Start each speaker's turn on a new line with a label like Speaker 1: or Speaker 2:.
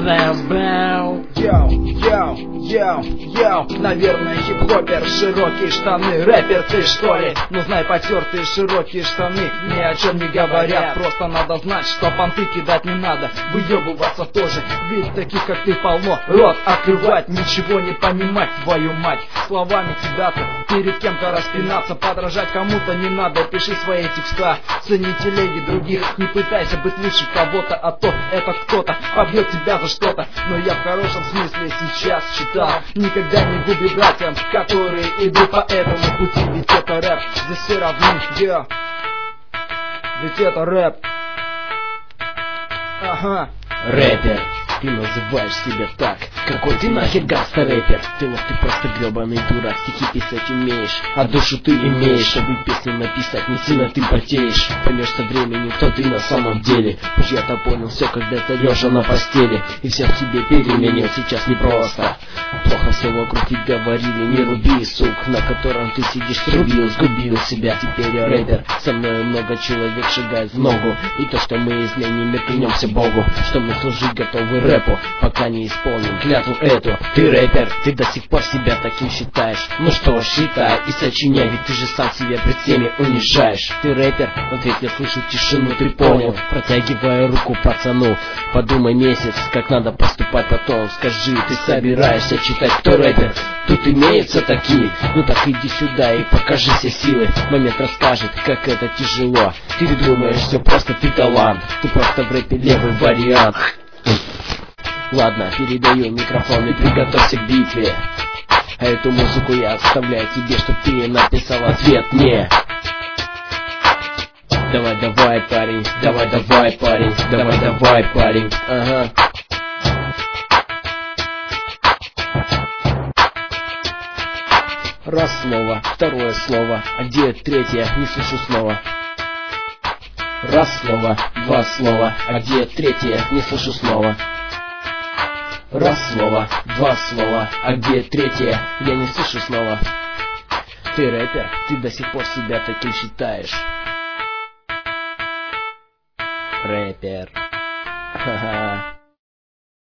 Speaker 1: Йоу, наверное, хип-хоппер, широкие штаны. Рэпер ты что ли? Ну знай, потертые широкие штаны ни о чем не говорят. Просто надо знать, что понты кидать не надо, выебываться тоже, ведь таких как ты полно. Рот открывать, ничего не понимать, твою мать. Словами кидаться, перед кем-то распинаться, подражать кому-то не надо. Пиши свои текста, цени телеги других, не пытайся быть лучше кого-то, а то это кто-то побьет тебя за что-то. Но я в хорошем смысле сейчас читал, никогда не губи братьям, которые идут по этому пути. Ведь это рэп, здесь все равны, ведь это рэп. Ага.
Speaker 2: Рэпер, ты называешь себя так? Какой ты нахер гангста-рэпер? Ты просто гребаный дурак, стихи писать умеешь, а душу ты имеешь. Чтобы песни написать, не сильно ты потеешь. Поймешь со временем, кто ты на самом деле. Уж я-то понял все, когда ты лежа на постели, и все в тебе переменил, сейчас непросто. Плохо все вокруг и говорили, не руби, сук, на котором ты сидишь, срубил, сгубил себя. Теперь я рэпер, со мной много человек шагает в ногу, и то, что мы изменим, и клянемся Богу, что мы служить готовы рэпу, пока не исполним клятву эту. Ты рэпер, ты до сих пор себя таким считаешь. Ну что ж, считай и сочиняй, ведь ты же сам себя пред всеми унижаешь. Ты рэпер, в ответ я слышу тишину, ты понял, протягивая руку пацану. Подумай месяц, как надо поступать потом. Скажи, ты собираешься читать, кто рэпер? Тут имеются такие, ну так иди сюда и покажи все силы. Момент расскажет, как это тяжело. Ты думаешь, все просто, ты талант, ты просто в рэпе левый вариант. Ладно, передаю микрофон и приготовься к битве. А эту музыку я оставляю тебе, чтоб ты написал ответ мне. Давай, давай, парень, давай, давай, парень, давай, давай, парень, ага. Раз слово, второе слово, а где третье, не слышу снова. Раз слово, два слова, а где третье, не слышу снова. Раз слово, два слова, а где третье, я не слышу снова. Ты рэпер, ты до сих пор себя таким считаешь. Рэпер. Ха-ха.